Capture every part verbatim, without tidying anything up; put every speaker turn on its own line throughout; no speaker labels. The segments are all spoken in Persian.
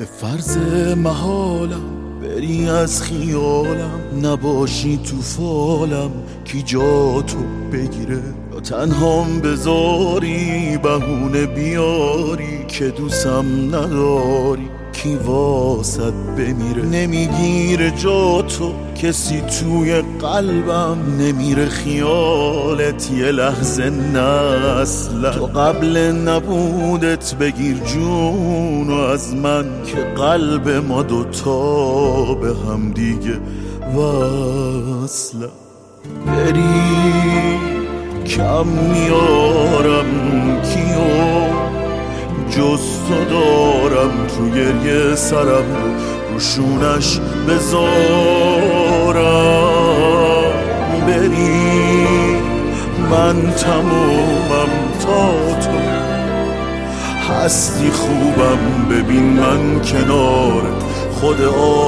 به فرض محالم بری از خیالم، نباشی تو فالم کی جا تو بگیره، یا تنهام بذاری بهونه بیاری که دوستم نداری کی واسد بمیره. نمیگیره جا تو کسی توی قلبم، نمیره خیالت یه لحظه نه اصلا. تو قبل نبودت بگیر جونو از من که قلب ما دوتا به هم دیگه وصله. بری کم میارم کیو جز تو دارم، تو گریه سرم رو روشونش بذارم. بری من تمومم تا تو هستی خوبم، ببین من کنار خود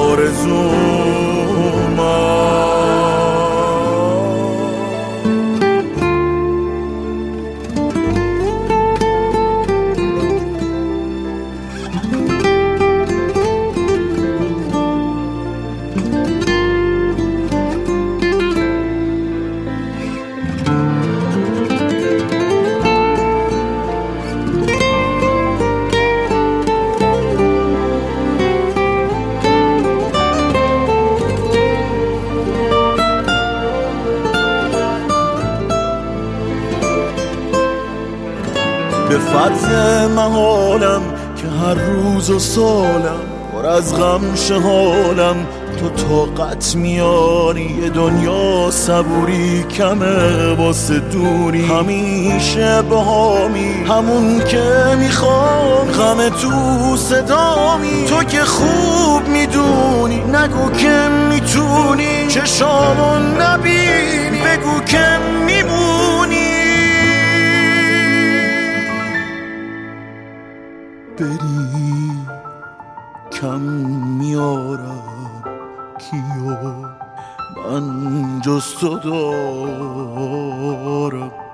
آرزومم. به فرض محالم که هر روز و سالم پر از غم شه حالم، تو طاقت میاری یه دنیا صبوری کمه واسه دوری. همیشه بهامی همون که میخوام، غم تو صدامی تو که خوب میدونی. نگو که میتونی چشامو نبینی، بگو که میمونی. بری کم میارم کیو من جز تو دارم.